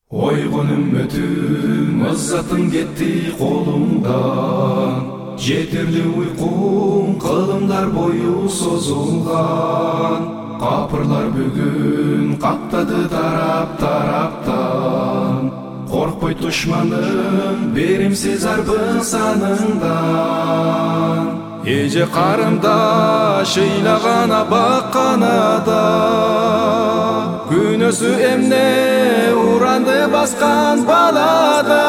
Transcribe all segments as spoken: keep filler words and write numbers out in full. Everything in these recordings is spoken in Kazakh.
Ойгон үммөтүм ыззатың кетти колуңдан, жетерли уйкуң кылымдар бою созулган. Капырлар бүгүн каптады тарап-тараптан, коркпой душманым беримсиз арбы саныңдан. Эже карымда шыйлагана бакканада, күнөсү эмне уранды баскан балада.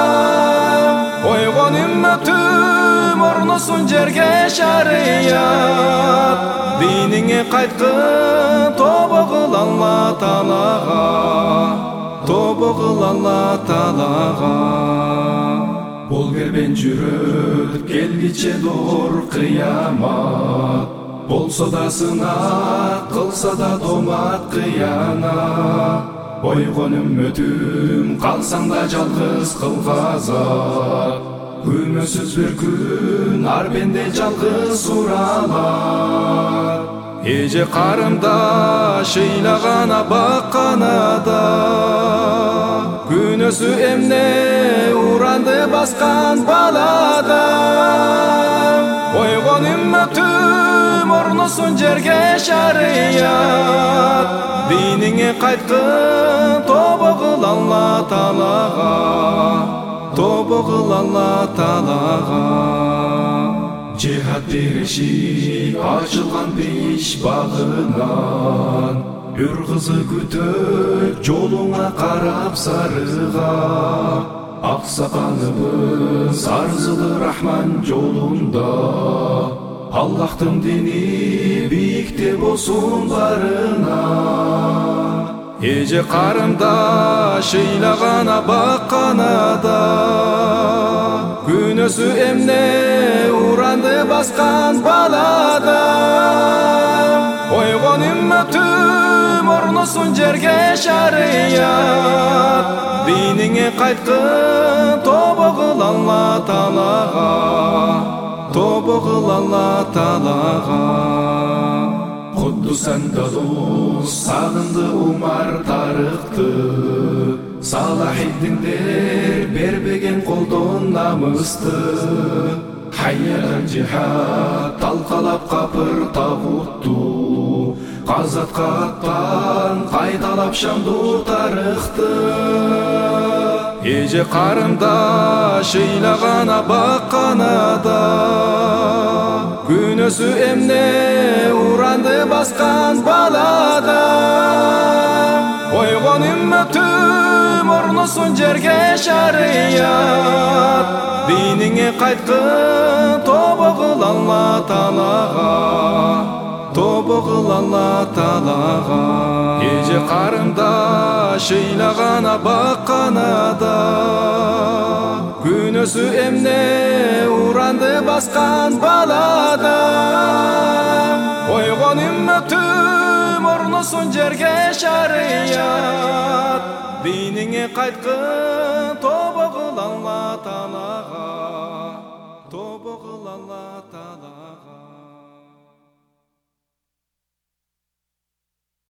Ойгон үммөтүм орносун жерге шарият, диниңе кайткын тобо кыл Алла Таалага, тобо кыл Алла Таалага. Бул кербен жүрөт келгиче доор кыямат, болсо да сынак, кылса да томат кыянат. Ойгон үммөтүм калсаң да жалгыз кылгазат, күнөсүз бир күн ар бенде жалгыз уралат. Эже карымда шыйлагана бакканада, күнөсү эмне уранды баскан балада. Ойгон үммөтүм орносун жерге шарият, диниңе кайткын тобо кыл Алла Таалага, тобо кыл Алла Таалага. Жихад беришип ачылган бейиш багынан, үр кызы күтөт жолуңа карап сарыга. Аксакалыбыз арзылы Рахман жолунда, Аллахтын дини бийикте болсун барына. Эже карымда шыйлагана бакканада, күнөсү эмне уранды баскан балада. Ойгон үммөтүм орносун жерге шарият, диниңе кайткын тобо кыл Алла Таалага, тобо кыл Алла Таалага. Куддусан Далус сагынды Умар Тарыкты, Салахиддиндер бербеген колдон намысты. Хайялан жихад талкалап капыр тагутту, казатка аттан кайталап шамду тарыхты. Эже карымда шыйлагана бакканада, күнөсү эмне уранды баскан балада. Ойгон үммөтүм орносун жерге шарият, диниңе кайткын тобо кыл Алла Таалага, тобо кыл Алла Таалага. Эже карымда шыйлагана бакканада, күнөсү эмне уранды баскан балада. Ойгон үммөтүм орносун жерге шарият, диниңе кайткын тобо кыл Алла Таалага, тобо кыл Алла Таалага.